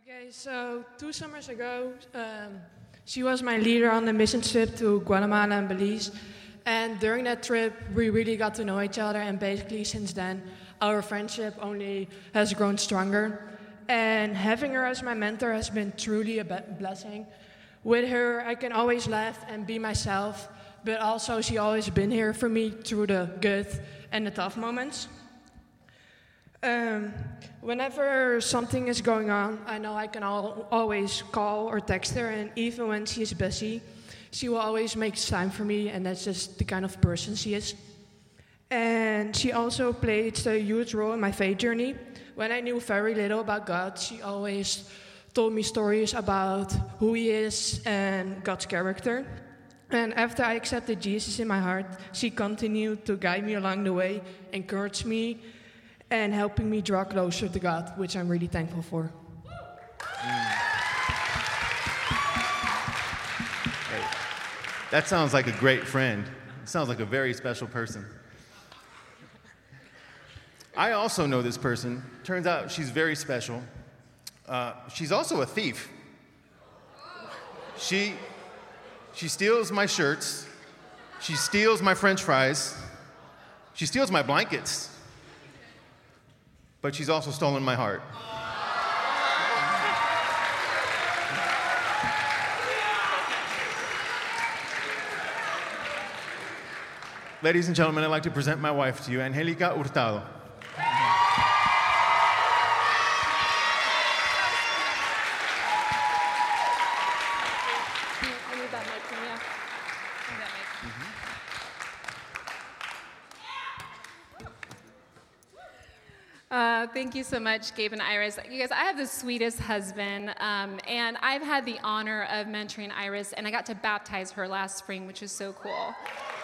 Okay, so 2 summers ago, she was my leader on the mission trip to Guatemala and Belize. And during that trip, we really got to know each other. And basically, since then, our friendship only has grown stronger. And having her as my mentor has been truly a blessing. With her, I can always laugh and be myself. But also, she always been here for me through the good and the tough moments. Whenever something is going on, I know I can always call or text her, and even when she's busy, she will always make time for me, and that's just the kind of person she is. And she also played a huge role in my faith journey. When I knew very little about God, she always told me stories about who He is and God's character. And after I accepted Jesus in my heart, she continued to guide me along the way, encourage me, and helping me draw closer to God, which I'm really thankful for. Hey, that sounds like a great friend. It sounds like a very special person. I also know this person. Turns out she's very special. She's also a thief. She steals my shirts. She steals my French fries. She steals my blankets. But she's also stolen my heart. Ladies and gentlemen, I'd like to present my wife to you, Angelica Hurtado. Thank you so much, Gabe and Iris. You guys, I have the sweetest husband, and I've had the honor of mentoring Iris, and I got to baptize her last spring, which is so cool.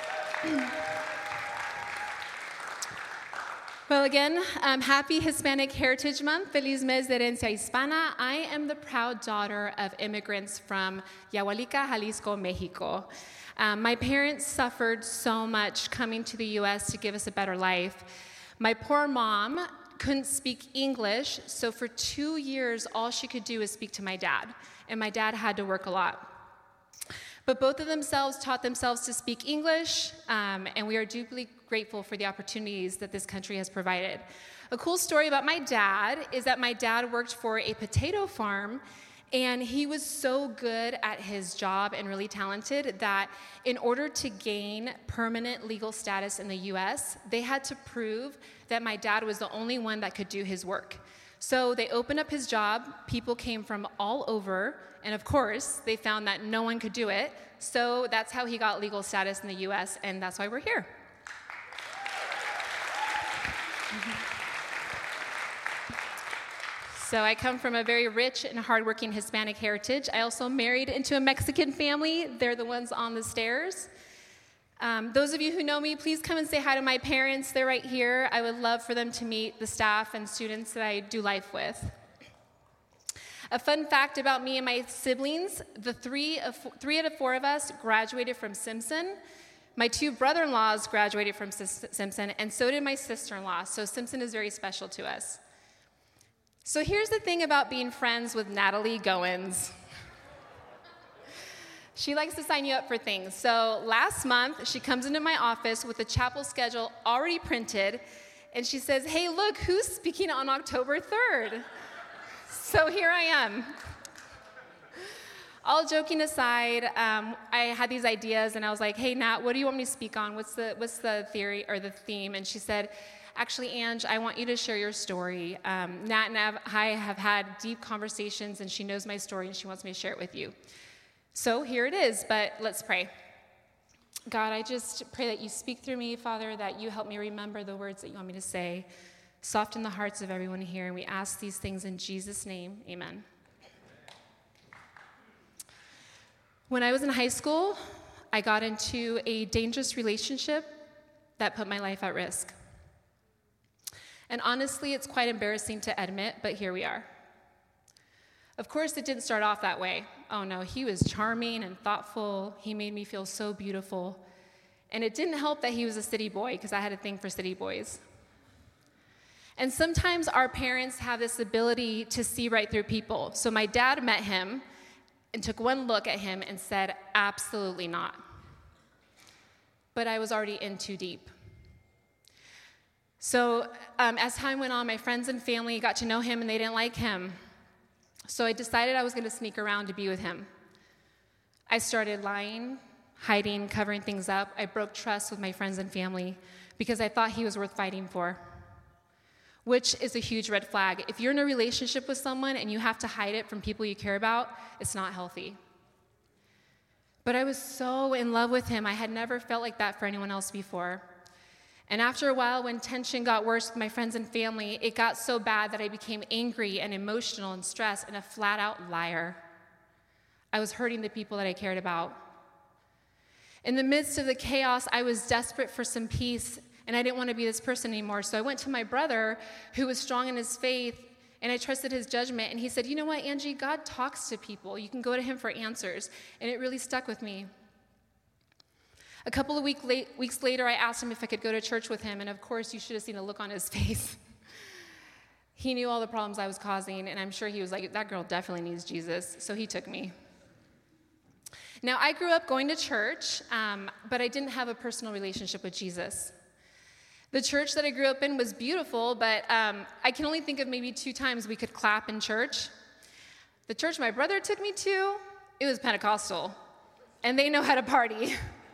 Well, again, happy Hispanic Heritage Month. Feliz mes de herencia hispana. I am the proud daughter of immigrants from Yahualica, Jalisco, Mexico. My parents suffered so much coming to the U.S. to give us a better life. My poor mom couldn't speak English, so for 2 years, all she could do was speak to my dad, and my dad had to work a lot. But both of themselves taught themselves to speak English, and we are deeply grateful for the opportunities that this country has provided. A cool story about my dad is that my dad worked for a potato farm, and he was so good at his job and really talented that in order to gain permanent legal status in the U.S., they had to prove that my dad was the only one that could do his work. So they opened up his job, people came from all over, and of course, they found that no one could do it, so that's how he got legal status in the U.S., and that's why we're here. So I come from a very rich and hardworking Hispanic heritage. I also married into a Mexican family. They're the ones on the stairs. Those of you who know me, please come and say hi to my parents. They're right here. I would love for them to meet the staff and students that I do life with. A fun fact about me and my siblings, the three out of four of us graduated from Simpson. My two brother-in-laws graduated from Simpson, and so did my sister-in-law. So Simpson is very special to us. So here's the thing about being friends with Natalie Goins. She likes to sign you up for things. So last month, she comes into my office with the chapel schedule already printed, and she says, "Hey, look, who's speaking on October 3rd? So here I am. All joking aside, I had these ideas, and I was like, "Hey, Nat, what do you want me to speak on? What's the theory or the theme?" And she said, "Actually, Ange, I want you to share your story. Nat and I have had deep conversations, and she knows my story, and she wants me to share it with you." So here it is, but let's pray. God, I just pray that you speak through me, Father, that you help me remember the words that you want me to say. Soften the hearts of everyone here, and we ask these things in Jesus' name. Amen. When I was in high school, I got into a dangerous relationship that put my life at risk. And honestly, it's quite embarrassing to admit, but here we are. Of course, it didn't start off that way. Oh no, he was charming and thoughtful. He made me feel so beautiful. And it didn't help that he was a city boy, because I had a thing for city boys. And sometimes our parents have this ability to see right through people. So my dad met him and took one look at him and said, absolutely not. But I was already in too deep. So as time went on, my friends and family got to know him, and they didn't like him. So I decided I was going to sneak around to be with him. I started lying, hiding, covering things up. I broke trust with my friends and family because I thought he was worth fighting for, which is a huge red flag. If you're in a relationship with someone and you have to hide it from people you care about, it's not healthy. But I was so in love with him. I had never felt like that for anyone else before. And after a while, when tension got worse with my friends and family, it got so bad that I became angry and emotional and stressed and a flat-out liar. I was hurting the people that I cared about. In the midst of the chaos, I was desperate for some peace, and I didn't want to be this person anymore. So I went to my brother, who was strong in his faith, and I trusted his judgment. And he said, you know what, Angie, God talks to people. You can go to him for answers. And it really stuck with me. A couple of weeks later, I asked him if I could go to church with him, and of course, you should have seen the look on his face. He knew all the problems I was causing, and I'm sure he was like, that girl definitely needs Jesus, so he took me. Now, I grew up going to church, but I didn't have a personal relationship with Jesus. The church that I grew up in was beautiful, but I can only think of maybe 2 times we could clap in church. The church my brother took me to, it was Pentecostal, and they know how to party.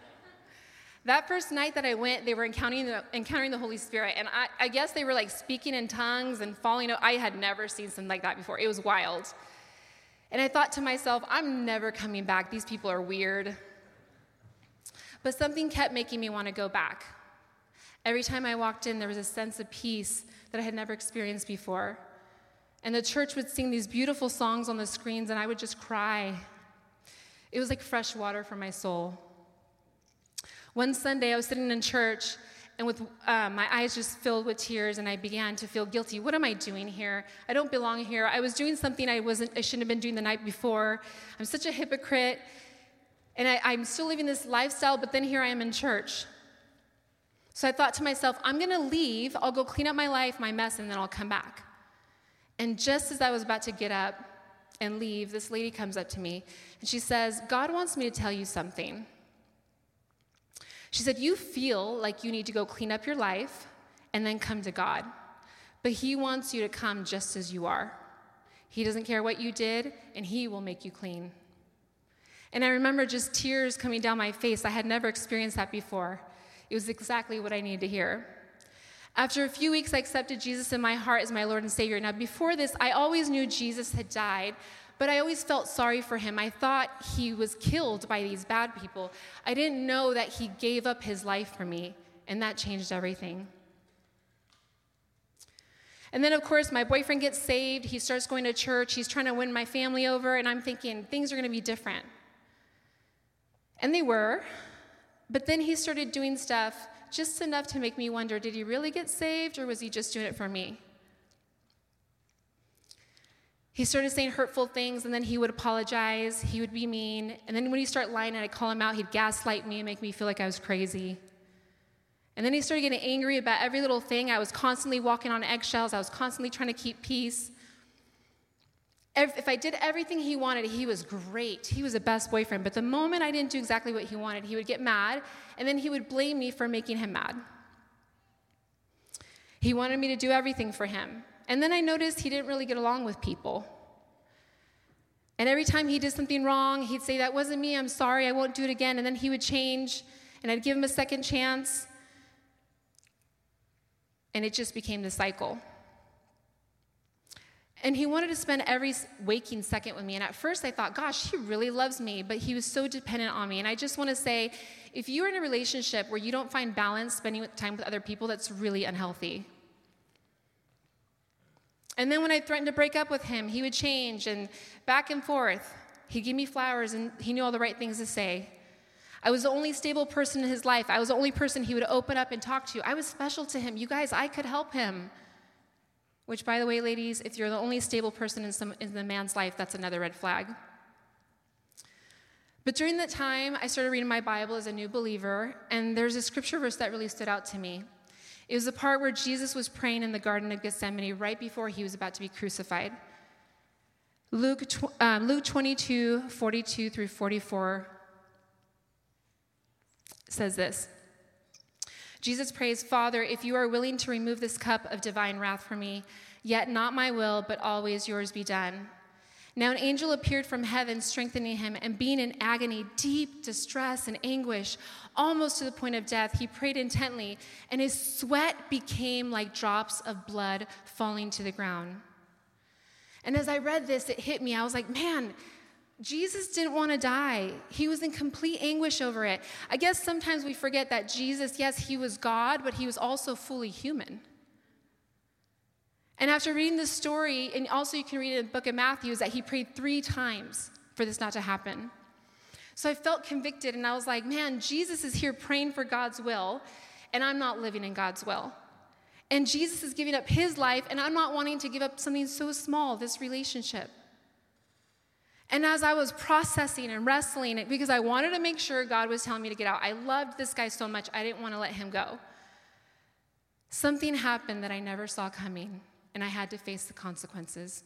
That first night that I went, they were encountering the Holy Spirit, and I guess they were like speaking in tongues and falling out. I had never seen something like that before. It was wild. And I thought to myself, I'm never coming back. These people are weird. But something kept making me want to go back. Every time I walked in, there was a sense of peace that I had never experienced before. And the church would sing these beautiful songs on the screens, and I would just cry. It was like fresh water for my soul. One Sunday, I was sitting in church, and with my eyes just filled with tears, and I began to feel guilty. What am I doing here? I don't belong here. I was doing something I shouldn't have been doing the night before. I'm such a hypocrite, and I'm still living this lifestyle, but then here I am in church. So I thought to myself, I'm going to leave. I'll go clean up my life, my mess, and then I'll come back. And just as I was about to get up and leave, this lady comes up to me, and she says, God wants me to tell you something. She said, you feel like you need to go clean up your life and then come to God. But he wants you to come just as you are. He doesn't care what you did, and he will make you clean. And I remember just tears coming down my face. I had never experienced that before. It was exactly what I needed to hear. After a few weeks, I accepted Jesus in my heart as my Lord and Savior. Now, before this, I always knew Jesus had died, but I always felt sorry for him. I thought he was killed by these bad people. I didn't know that he gave up his life for me, and that changed everything. And then, of course, my boyfriend gets saved. He starts going to church. He's trying to win my family over, and I'm thinking, things are going to be different. And they were, but then he started doing stuff just enough to make me wonder, did he really get saved, or was he just doing it for me? He started saying hurtful things, and then he would apologize. He would be mean. And then when he started lying and I'd call him out, he'd gaslight me and make me feel like I was crazy. And then he started getting angry about every little thing. I was constantly walking on eggshells. I was constantly trying to keep peace. If I did everything he wanted, he was great. He was the best boyfriend. But the moment I didn't do exactly what he wanted, he would get mad, and then he would blame me for making him mad. He wanted me to do everything for him. And then I noticed he didn't really get along with people. And every time he did something wrong, he'd say, that wasn't me, I'm sorry, I won't do it again. And then he would change, and I'd give him a second chance. And it just became the cycle. And he wanted to spend every waking second with me. And at first I thought, gosh, he really loves me, but he was so dependent on me. And I just want to say, if you're in a relationship where you don't find balance spending time with other people, that's really unhealthy. And then when I threatened to break up with him, he would change, and back and forth. He'd give me flowers, and he knew all the right things to say. I was the only stable person in his life. I was the only person he would open up and talk to. I was special to him. You guys, I could help him. Which, by the way, ladies, if you're the only stable person in the man's life, that's another red flag. But during that time, I started reading my Bible as a new believer, and there's a scripture verse that really stood out to me. It was the part where Jesus was praying in the Garden of Gethsemane right before he was about to be crucified. Luke 22, 42 through 44 says this. Jesus prays, "Father, if you are willing to remove this cup of divine wrath from me, yet not my will, but always yours be done." Now an angel appeared from heaven, strengthening him, and being in agony, deep distress and anguish, almost to the point of death, he prayed intently, and his sweat became like drops of blood falling to the ground. And as I read this, it hit me. I was like, man, Jesus didn't want to die. He was in complete anguish over it. I guess sometimes we forget that Jesus, yes, he was God, but he was also fully human. And after reading this story, and also you can read it in the book of Matthew, is that he prayed 3 times for this not to happen. So I felt convicted, and I was like, man, Jesus is here praying for God's will, and I'm not living in God's will. And Jesus is giving up his life, and I'm not wanting to give up something so small, this relationship. And as I was processing and wrestling it, because I wanted to make sure God was telling me to get out, I loved this guy so much, I didn't want to let him go. Something happened that I never saw coming, and I had to face the consequences.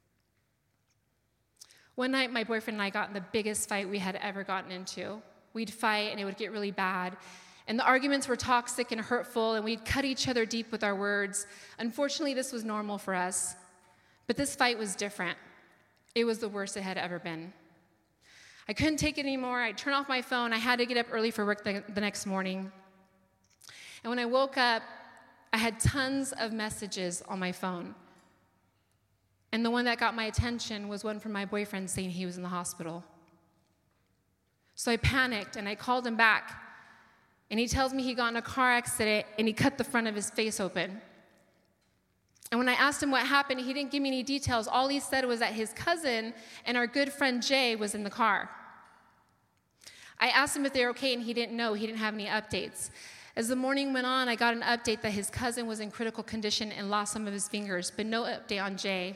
One night, my boyfriend and I got in the biggest fight we had ever gotten into. We'd fight, and it would get really bad. And the arguments were toxic and hurtful, and we'd cut each other deep with our words. Unfortunately, this was normal for us. But this fight was different. It was the worst it had ever been. I couldn't take it anymore. I turned off my phone. I had to get up early for work the next morning. And when I woke up, I had tons of messages on my phone. And the one that got my attention was one from my boyfriend saying he was in the hospital. So I panicked, and I called him back. And he tells me he got in a car accident, and he cut the front of his face open. And when I asked him what happened, he didn't give me any details. All he said was that his cousin and our good friend Jay was in the car. I asked him if they were okay, and he didn't know. He didn't have any updates. As the morning went on, I got an update that his cousin was in critical condition and lost some of his fingers, but no update on Jay.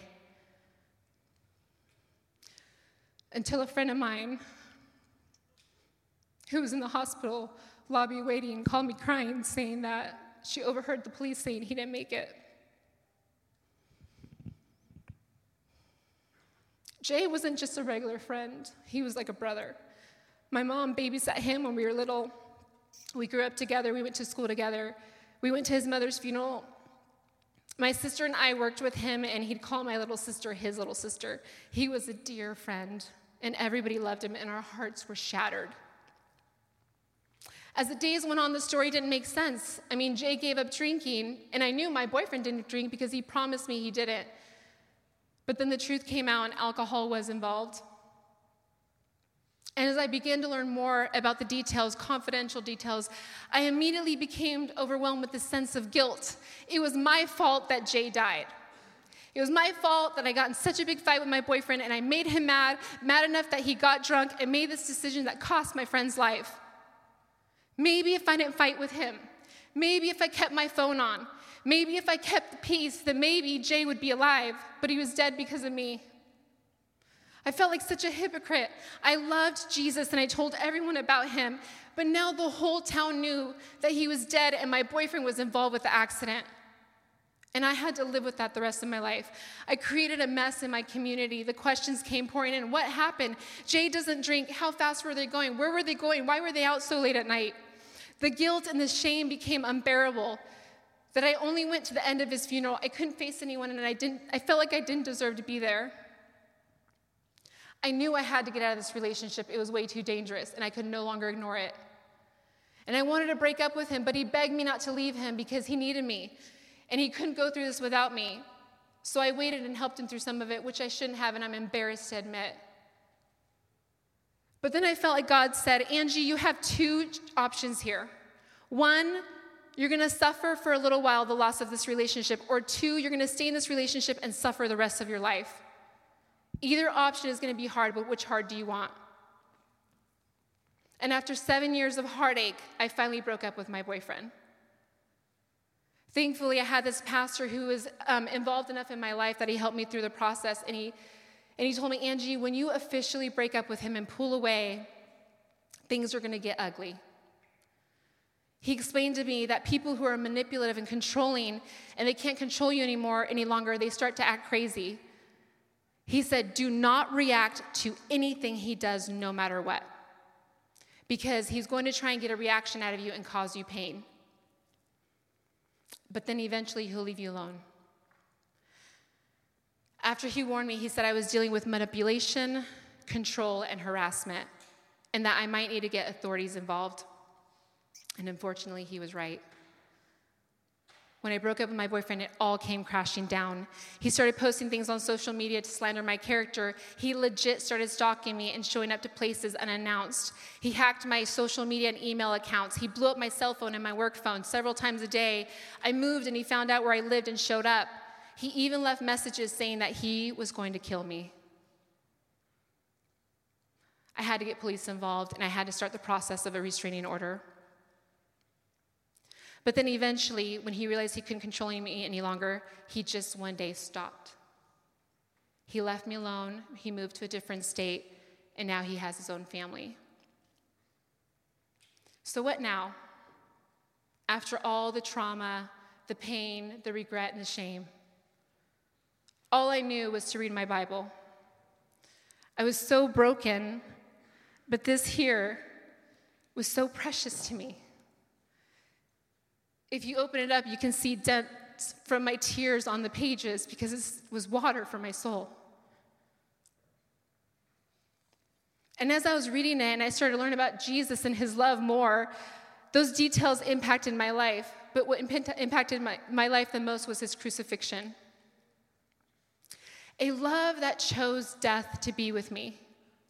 Until a friend of mine who was in the hospital lobby waiting called me crying, saying that she overheard the police saying he didn't make it. Jay wasn't just a regular friend. He was like a brother. My mom babysat him when we were little. We grew up together. We went to school together. We went to his mother's funeral. My sister and I worked with him, and he'd call my little sister his little sister. He was a dear friend, and everybody loved him, and our hearts were shattered. As the days went on, the story didn't make sense. I mean, Jay gave up drinking, and I knew my boyfriend didn't drink because he promised me he didn't. But then the truth came out, and alcohol was involved. And as I began to learn more about the details, confidential details, I immediately became overwhelmed with a sense of guilt. It was my fault that Jay died. It was my fault that I got in such a big fight with my boyfriend, and I made him mad enough that he got drunk and made this decision that cost my friend's life. Maybe if I didn't fight with him, maybe if I kept my phone on, maybe if I kept the peace, then maybe Jay would be alive, but he was dead because of me. I felt like such a hypocrite. I loved Jesus, and I told everyone about him, but now the whole town knew that he was dead and my boyfriend was involved with the accident. And I had to live with that the rest of my life. I created a mess in my community. The questions came pouring in. What happened? Jay doesn't drink. How fast were they going? Where were they going? Why were they out so late at night? The guilt and the shame became unbearable, that I only went to the end of his funeral. I couldn't face anyone, and I felt like I didn't deserve to be there. I knew I had to get out of this relationship. It was way too dangerous, and I could no longer ignore it. And I wanted to break up with him, but he begged me not to leave him because he needed me, and he couldn't go through this without me. So I waited and helped him through some of it, which I shouldn't have, and I'm embarrassed to admit. But then I felt like God said, Angie, you have 2 options here. 1, you're going to suffer for a little while the loss of this relationship, or 2, you're going to stay in this relationship and suffer the rest of your life. Either option is going to be hard, but which hard do you want? And after 7 years of heartache, I finally broke up with my boyfriend. Thankfully, I had this pastor who was involved enough in my life that he helped me through the process, and he told me, Angie, when you officially break up with him and pull away, things are going to get ugly. He explained to me that people who are manipulative and controlling, and they can't control you any longer, they start to act crazy. He said, do not react to anything he does, no matter what, because he's going to try and get a reaction out of you and cause you pain. But then eventually he'll leave you alone. After he warned me, he said I was dealing with manipulation, control, and harassment, and that I might need to get authorities involved. And unfortunately, he was right. When I broke up with my boyfriend, it all came crashing down. He started posting things on social media to slander my character. He legit started stalking me and showing up to places unannounced. He hacked my social media and email accounts. He blew up my cell phone and my work phone several times a day. I moved and he found out where I lived and showed up. He even left messages saying that he was going to kill me. I had to get police involved, and I had to start the process of a restraining order. But then eventually, when he realized he couldn't control me any longer, he just one day stopped. He left me alone, he moved to a different state, and now he has his own family. So what now? After all the trauma, the pain, the regret, and the shame, all I knew was to read my Bible. I was so broken, but this here was so precious to me. If you open it up, you can see dents from my tears on the pages because it was water for my soul. And as I was reading it and I started to learn about Jesus and his love more, those details impacted my life. But what impacted my life the most was his crucifixion. A love that chose death to be with me.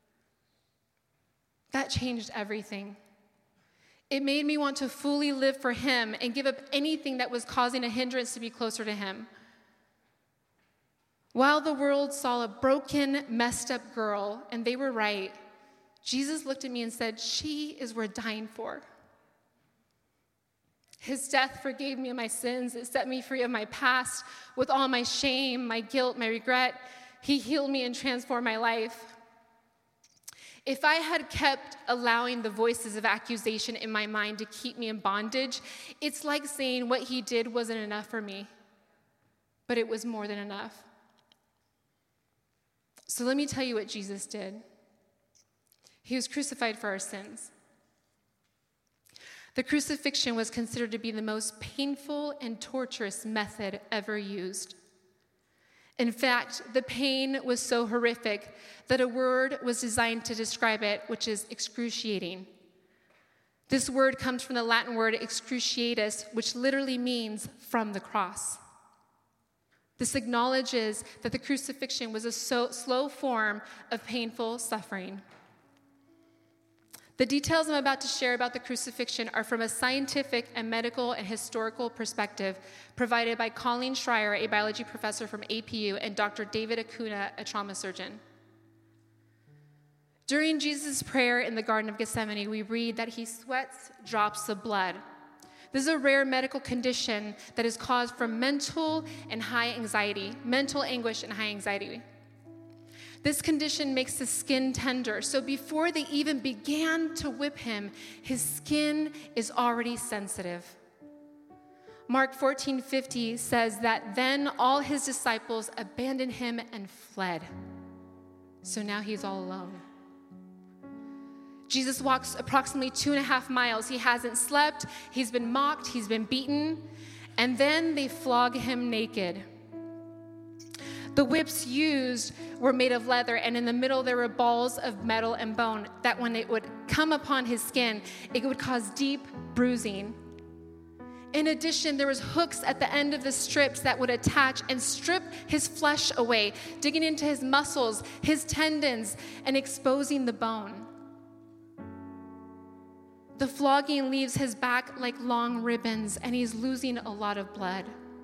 That changed everything. It made me want to fully live for him and give up anything that was causing a hindrance to be closer to him. While the world saw a broken, messed up girl, and they were right, Jesus looked at me and said, she is worth dying for. His death forgave me of my sins. It set me free of my past with all my shame, my guilt, my regret. He healed me and transformed my life. If I had kept allowing the voices of accusation in my mind to keep me in bondage, it's like saying what he did wasn't enough for me, but it was more than enough. So let me tell you what Jesus did. He was crucified for our sins. The crucifixion was considered to be the most painful and torturous method ever used. In fact, the pain was so horrific that a word was designed to describe it, which is excruciating. This word comes from the Latin word excruciatus, which literally means from the cross. This acknowledges that the crucifixion was a slow form of painful suffering. The details I'm about to share about the crucifixion are from a scientific and medical and historical perspective provided by Colleen Schreier, a biology professor from APU, and Dr. David Acuna, a trauma surgeon. During Jesus' prayer in the Garden of Gethsemane, we read that he sweats drops of blood. This is a rare medical condition that is caused from mental anguish and high anxiety. This condition makes the skin tender, so before they even began to whip him, his skin is already sensitive. Mark 14:50 says that then all his disciples abandoned him and fled. So now he's all alone. Jesus walks approximately 2.5 miles. He hasn't slept, he's been mocked, he's been beaten, and then they flog him naked. The whips used were made of leather, and in the middle there were balls of metal and bone that when it would come upon his skin, it would cause deep bruising. In addition, there was hooks at the end of the strips that would attach and strip his flesh away, digging into his muscles, his tendons, and exposing the bone. The flogging leaves his back like long ribbons, and he's losing a lot of blood.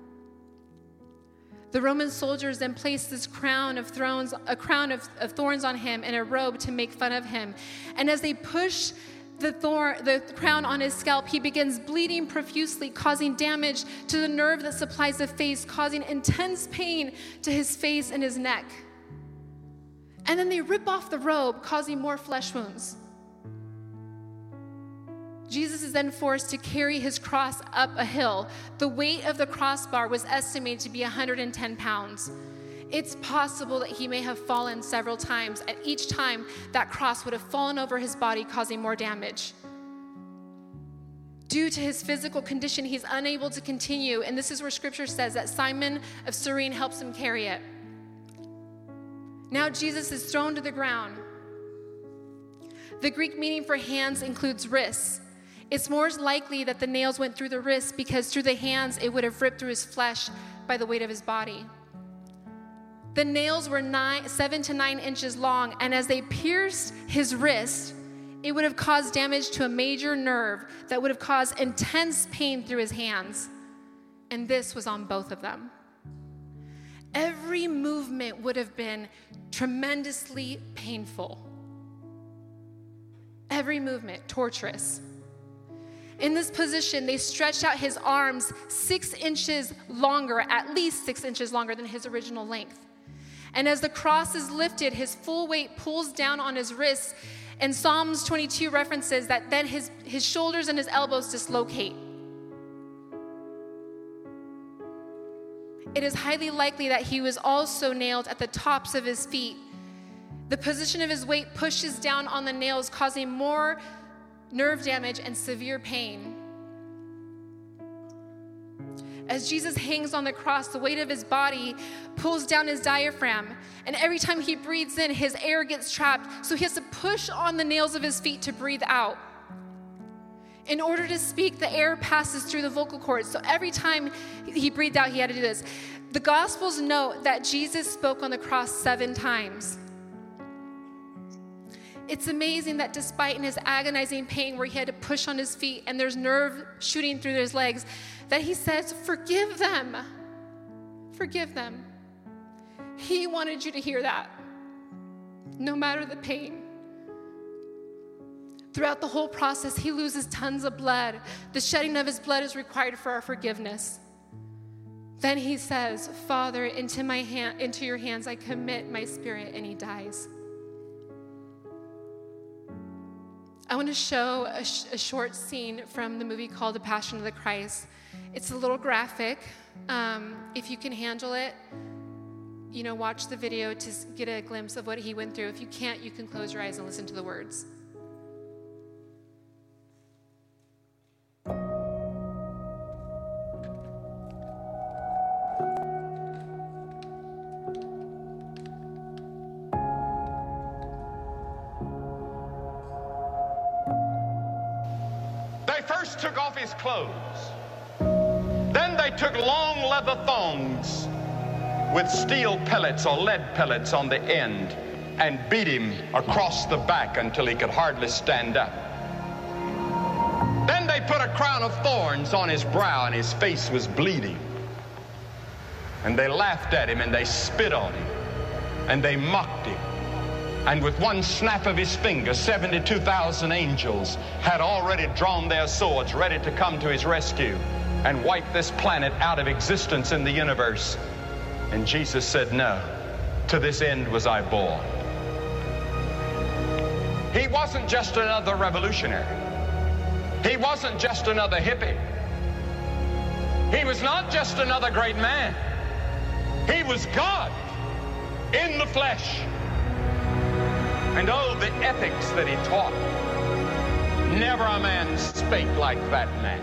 The Roman soldiers then placed this crown of thorns on him and a robe to make fun of him. And as they push the crown on his scalp, he begins bleeding profusely, causing damage to the nerve that supplies the face, causing intense pain to his face and his neck. And then they rip off the robe, causing more flesh wounds. Jesus is then forced to carry his cross up a hill. The weight of the crossbar was estimated to be 110 pounds. It's possible that he may have fallen several times, and each time that cross would have fallen over his body, causing more damage. Due to his physical condition, he's unable to continue, and this is where scripture says that Simon of Cyrene helps him carry it. Now Jesus is thrown to the ground. The Greek meaning for hands includes wrists. It's more likely that the nails went through the wrists because through the hands it would have ripped through his flesh by the weight of his body. The nails were 7 to 9 inches long, and as they pierced his wrist, it would have caused damage to a major nerve that would have caused intense pain through his hands. And this was on both of them. Every movement would have been tremendously painful. Every movement, torturous. In this position, they stretched out his arms 6 inches longer, at least 6 inches longer than his original length. And as the cross is lifted, his full weight pulls down on his wrists. And Psalms 22 references that then his shoulders and his elbows dislocate. It is highly likely that he was also nailed at the tops of his feet. The position of his weight pushes down on the nails, causing more nerve damage and severe pain. As Jesus hangs on the cross, the weight of his body pulls down his diaphragm. And every time he breathes in, his air gets trapped. So he has to push on the nails of his feet to breathe out. In order to speak, the air passes through the vocal cords. So every time he breathed out, he had to do this. The Gospels note that Jesus spoke on the cross 7 times. It's amazing that despite in his agonizing pain where he had to push on his feet and there's nerve shooting through his legs, that he says, forgive them. Forgive them. He wanted you to hear that, no matter the pain. Throughout the whole process, he loses tons of blood. The shedding of his blood is required for our forgiveness. Then he says, Father, into your hands I commit my spirit, and he dies. I want to show a short scene from the movie called The Passion of the Christ. It's a little graphic. If you can handle it, watch the video to get a glimpse of what he went through. If you can't, you can close your eyes and listen to the words. First took off his clothes. Then they took long leather thongs with steel pellets or lead pellets on the end and beat him across the back until he could hardly stand up. Then they put a crown of thorns on his brow and his face was bleeding. And they laughed at him and they spit on him and they mocked him. And with one snap of his finger, 72,000 angels had already drawn their swords ready to come to his rescue and wipe this planet out of existence in the universe. And Jesus said, no, to this end was I born. He wasn't just another revolutionary. He wasn't just another hippie. He was not just another great man. He was God in the flesh. And oh, the ethics that he taught. Never a man spake like that man.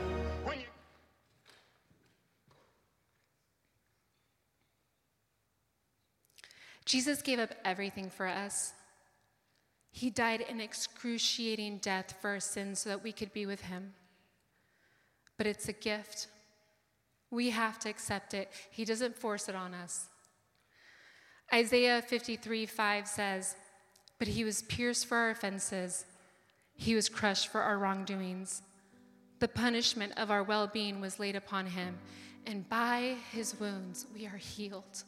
Jesus gave up everything for us. He died an excruciating death for our sins so that we could be with him. But it's a gift. We have to accept it. He doesn't force it on us. Isaiah 53:5 says, but he was pierced for our offenses. He was crushed for our wrongdoings. The punishment of our well-being was laid upon him, and by his wounds we are healed.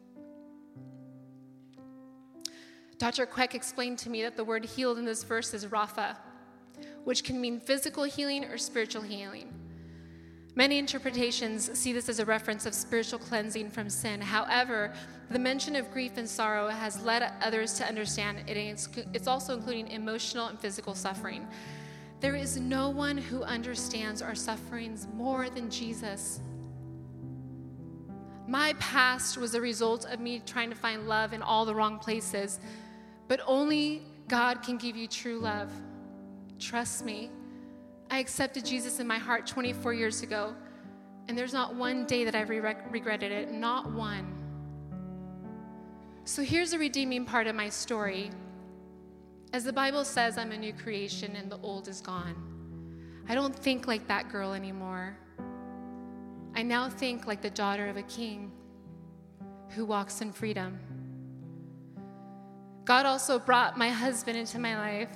Dr. Queck explained to me that the word healed in this verse is Rapha, which can mean physical healing or spiritual healing. Many interpretations see this as a reference of spiritual cleansing from sin. However, the mention of grief and sorrow has led others to understand it's also including emotional and physical suffering. There is no one who understands our sufferings more than Jesus. My past was a result of me trying to find love in all the wrong places, but only God can give you true love. Trust me. I accepted Jesus in my heart 24 years ago, and there's not one day that I've regretted it, not one. So here's the redeeming part of my story. As the Bible says, I'm a new creation and the old is gone. I don't think like that girl anymore. I now think like the daughter of a king who walks in freedom. God also brought my husband into my life.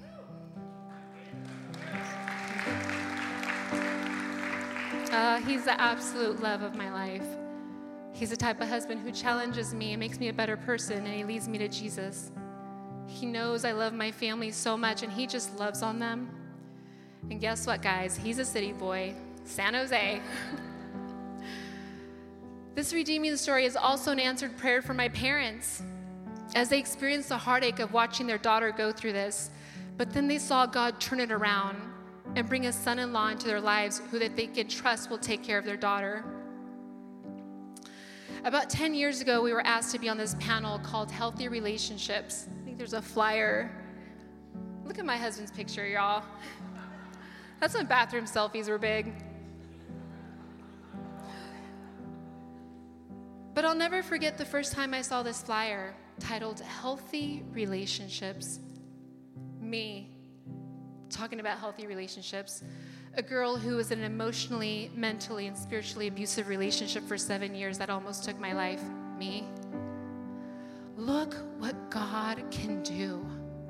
He's the absolute love of my life. He's the type of husband who challenges me and makes me a better person, and he leads me to Jesus. He knows I love my family so much, and he just loves on them. And guess what, guys? He's a city boy, San Jose. This redeeming story is also an answered prayer for my parents as they experienced the heartache of watching their daughter go through this. But then they saw God turn it around and bring a son-in-law into their lives who that they could trust will take care of their daughter. About 10 years ago, we were asked to be on this panel called Healthy Relationships. I think there's a flyer. Look at my husband's picture, y'all. That's when bathroom selfies were big. But I'll never forget the first time I saw this flyer titled Healthy Relationships. Me, talking about healthy relationships. A girl who was in an emotionally, mentally, and spiritually abusive relationship for 7 years that almost took my life. Me. Look what God can do.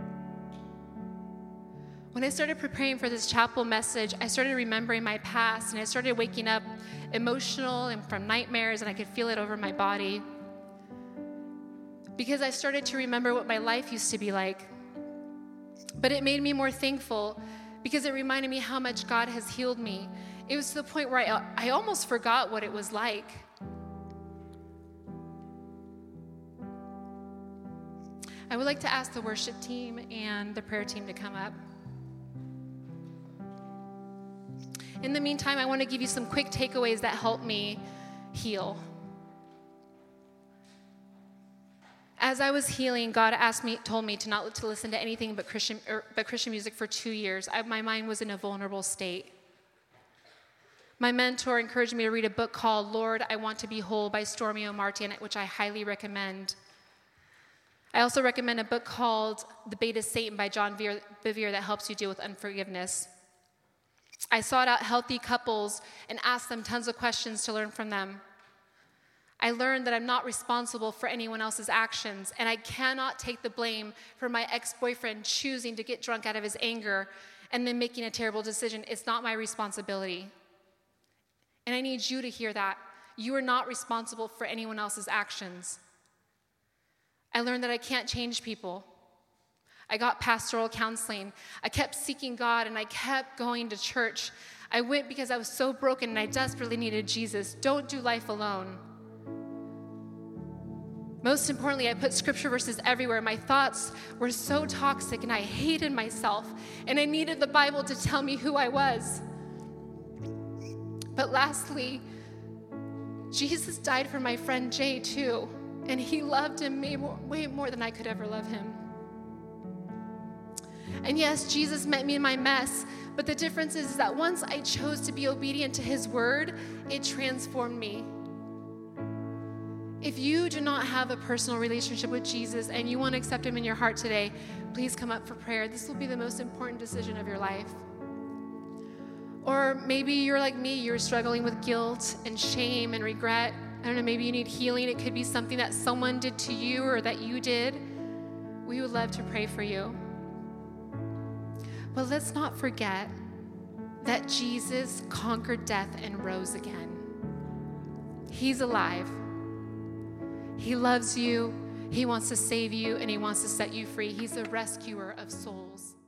When I started preparing for this chapel message, I started remembering my past, and I started waking up emotional and from nightmares, and I could feel it over my body. Because I started to remember what my life used to be like. But it made me more thankful because it reminded me how much God has healed me. It was to the point where I almost forgot what it was like. I would like to ask the worship team and the prayer team to come up. In the meantime, I want to give you some quick takeaways that help me heal. As I was healing, God told me to not to listen to anything but Christian music for 2 years. My mind was in a vulnerable state. My mentor encouraged me to read a book called Lord, I Want to Be Whole by Stormie Omartian, which I highly recommend. I also recommend a book called The Bait of Satan by John Bevere that helps you deal with unforgiveness. I sought out healthy couples and asked them tons of questions to learn from them. I learned that I'm not responsible for anyone else's actions, and I cannot take the blame for my ex-boyfriend choosing to get drunk out of his anger and then making a terrible decision. It's not my responsibility. And I need you to hear that. You are not responsible for anyone else's actions. I learned that I can't change people. I got pastoral counseling. I kept seeking God, and I kept going to church. I went because I was so broken, and I desperately needed Jesus. Don't do life alone. Most importantly, I put scripture verses everywhere. My thoughts were so toxic, and I hated myself, and I needed the Bible to tell me who I was. But lastly, Jesus died for my friend Jay too, and he loved him way more than I could ever love him. And yes, Jesus met me in my mess, but the difference is that once I chose to be obedient to his word, it transformed me. If you do not have a personal relationship with Jesus and you want to accept him in your heart today, please come up for prayer. This will be the most important decision of your life. Or maybe you're like me, you're struggling with guilt and shame and regret. I don't know, maybe you need healing. It could be something that someone did to you or that you did. We would love to pray for you. But let's not forget that Jesus conquered death and rose again. He's alive. He loves you, he wants to save you, and he wants to set you free. He's the rescuer of souls.